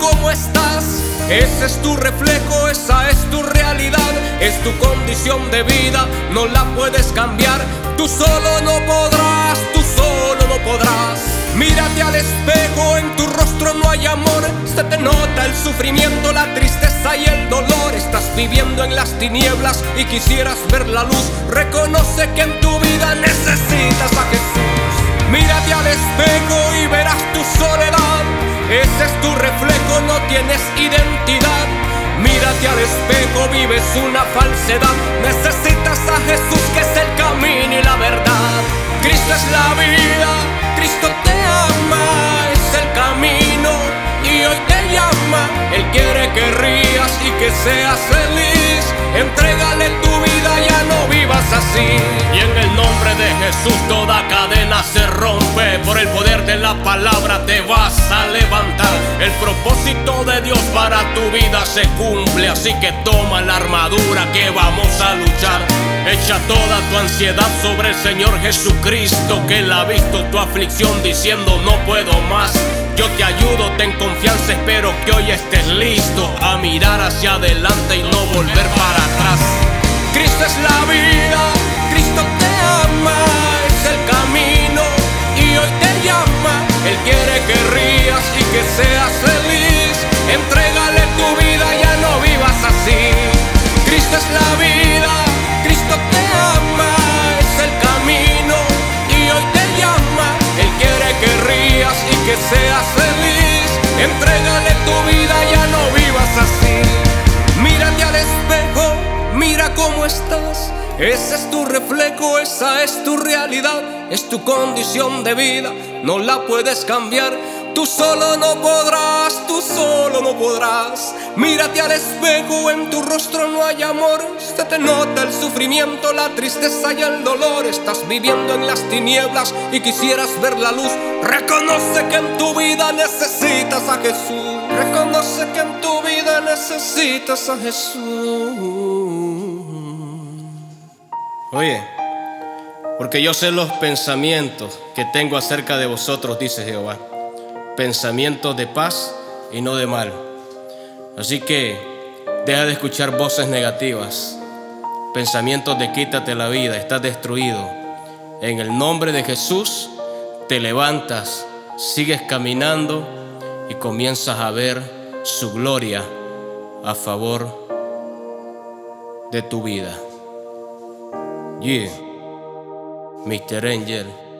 cómo estás. Ese es tu reflejo, esa es tu realidad, es tu condición de vida, no la puedes cambiar. Tú solo no podrás, tú solo no podrás. Mírate al espejo, en tu rostro no hay amor. Se te nota el sufrimiento, la tristeza y el dolor. Estás viviendo en las tinieblas y quisieras ver la luz. Reconoce que en tu vida necesitas a Jesús. Mírate al espejo y verás tu soledad. Ese es tu reflejo, no tienes identidad. Mírate al espejo, vives una falsedad. Necesitas a Jesús, que es el camino y la verdad. Cristo es la vida, Cristo te ama, es el camino y hoy te llama. Él quiere que rías y que seas feliz. Entrégale tu vida, ya no vivas así. Y en el nombre de Jesús toda cadena se rompe. Por el poder de la palabra te vas a levantar. El propósito de Dios para tu vida se cumple. Así que toma la armadura que vamos a luchar. Echa toda tu ansiedad sobre el Señor Jesucristo, que Él ha visto tu aflicción diciendo no puedo más. Yo te ayudo, ten confianza, espero que hoy estés listo a mirar hacia adelante y no volver para atrás. Cristo es la vida, Cristo te ama, es el camino y hoy te llama. Él quiere que rías y que seas feliz. Entrégale tu vida, ya no vivas así. Cristo es la vida, Cristo te ama, es el camino y hoy te llama. Él quiere que rías y que seas feliz. Entrégale tu vida, ya no vivas así. Mírate al espejo, mira cómo estás. Ese es tu reflejo, esa es tu realidad, es tu condición de vida, no la puedes cambiar. Tú solo no podrás, tú solo no podrás. Mírate al espejo, en tu rostro no hay amor. Se te nota el sufrimiento, la tristeza y el dolor. Estás viviendo en las tinieblas y quisieras ver la luz. Reconoce que en tu vida necesitas a Jesús. Reconoce que en tu vida necesitas a Jesús. Oye, porque yo sé los pensamientos que tengo acerca de vosotros, dice Jehová. Pensamientos de paz y no de mal. Así que deja de escuchar voces negativas, pensamientos de quítate la vida, estás destruido. En el nombre de Jesús te levantas, sigues caminando y comienzas a ver su gloria a favor de tu vida. Yeah, Mr. Angel.